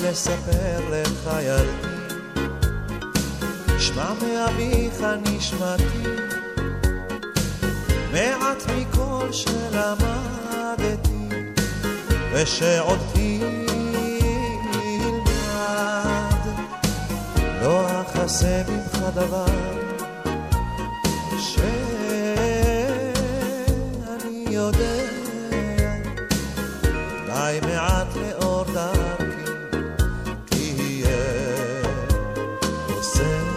לספר לך ילדי, שמע מאביך נשמתי, מעט מכל שלמדתי ושעוד תלמד, לא אחסה ממך דבר שאני יודע, די מעט לאור דרכי תהיה עושה.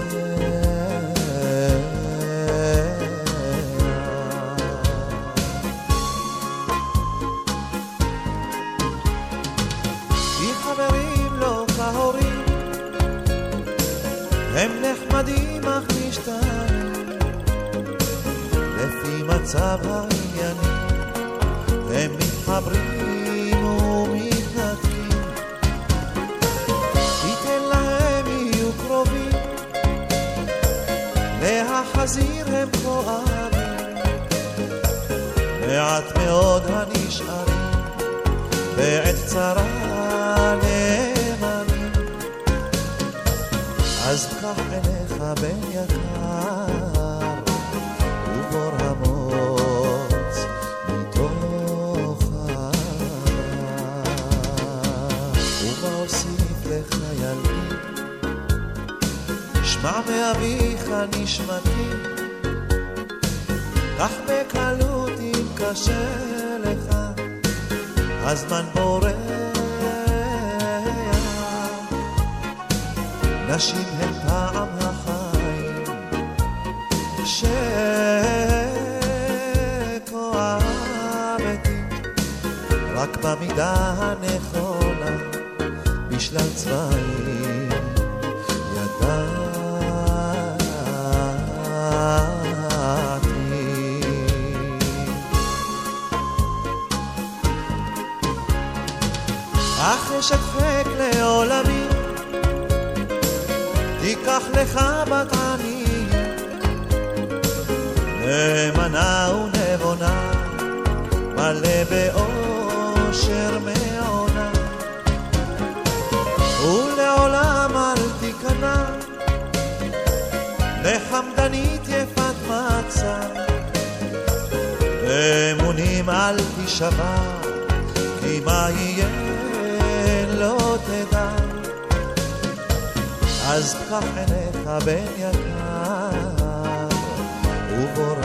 כי חברים לא כהורים, הם נחמדים אך משתנים לפי מצב העניינים, הם מתחברים ומתנתקים, תיתן להם יהיו קרובים, להחזיר הם כואבים, מעט מאוד הנשארים בעת צרה נאמנים. אז פקח עיניך בן יקר ובור המוץ מתוך ומה אוסיף לך ילדי, שמע מאביך נשמתי, כך בקלות אם קשה לך הזמן בורח, נשים הם פעם החיים שכואבתי, רק במידה הנכונה בשלל צבעים ידעתי. אך אשתחק לעולמי, תיקח לך בת עני, נאמנה ונבונה, מלא באושר מעונה, ולעולם אל תיכנע לחמדנית יפת מצה, אמונים אל תשבע, כי מה יהיה לא תדע. אז פקח עיניך בן יקר ובור